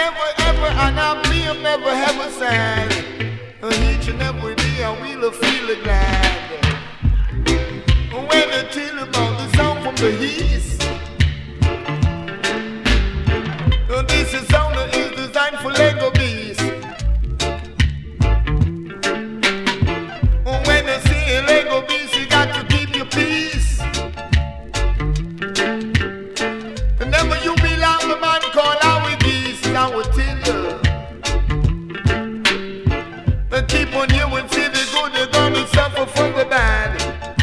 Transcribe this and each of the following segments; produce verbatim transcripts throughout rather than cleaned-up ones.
never ever, and I feel never ever sad. Each and every day I will feel glad. When I tell about the sound from the east, this is sound that is designed for Lego beast. When I see a Lego beast, you got to keep your peace. Whenever you belong, the man call out with this, I will tell you. But keep on hearing, see the good, they're gonna suffer from the bad.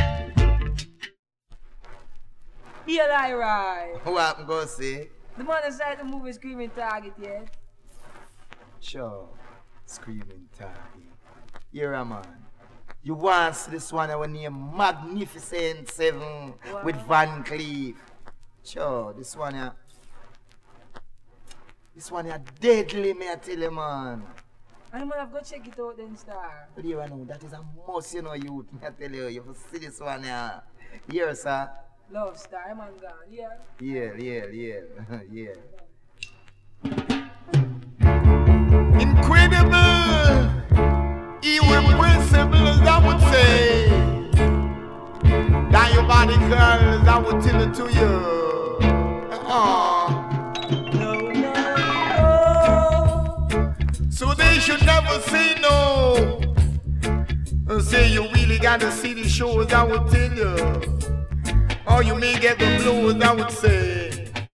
Yeah, right, right. What I'm gonna say? The man inside the movie Screaming Target yet? Sure, Screaming Target. You're a man. You want to see this one our name Magnificent Seven wow. with Van Cleef. Sure, this one here. This one here deadly, me I tell you, man. And man, I've got to check it out then, star. But you know, that is a must, you know, youth, me I tell you. You have to see this one here. Here, sir. Love star, man, gone, yeah. Yeah, yeah, yeah, yeah. Incredible, irrepressible, as I would say. Diabolical, as I would tell it to you. Uh-uh. No, no, no. So they should never say no. And say you really gotta see the shows, I would tell you. Or you may get the blues, I would say.